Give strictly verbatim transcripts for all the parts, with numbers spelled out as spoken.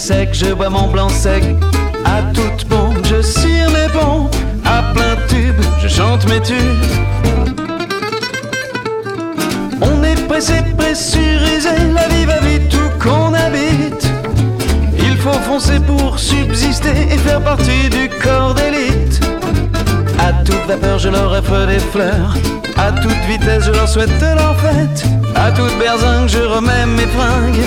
sec, je bois mon blanc sec. À toute pompe, je cire mes pompes. À plein tube, je chante mes tubes. On est pressé, pressurisé, la vie va vite où qu'on habite. Il faut foncer pour subsister et faire partie du corps d'élite. À toute vapeur, je leur offre des fleurs. À toute vitesse, je leur souhaite leur fête. À toute berzingue, je remets mes fringues.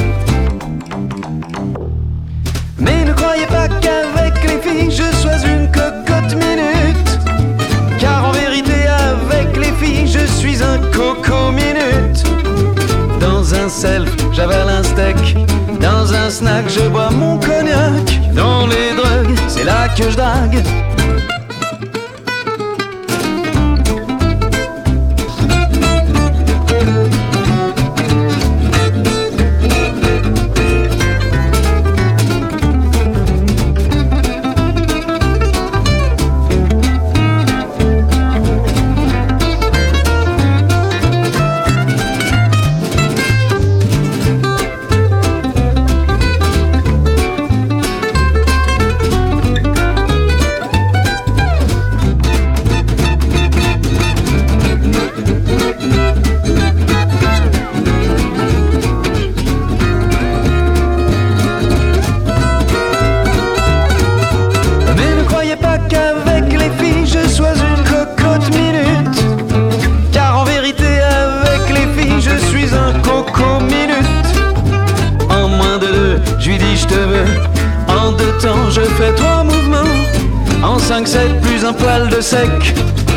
Mais ne croyez pas qu'avec les filles, je sois une cocotte minute. Car en vérité, avec les filles, je suis un coco minute. Dans un self, j'avale un steak. Dans un snack, je bois mon cognac. Dans les drogues, c'est là que je drague. Je fais trois mouvements, en cinq sept plus un poil de sec.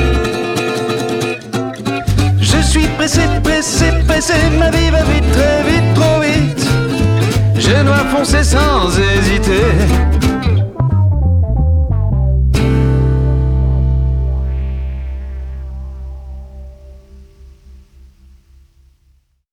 Je suis pressé, pressé, pressé, ma vie va vite, très vite, trop vite. Je dois foncer sans hésiter.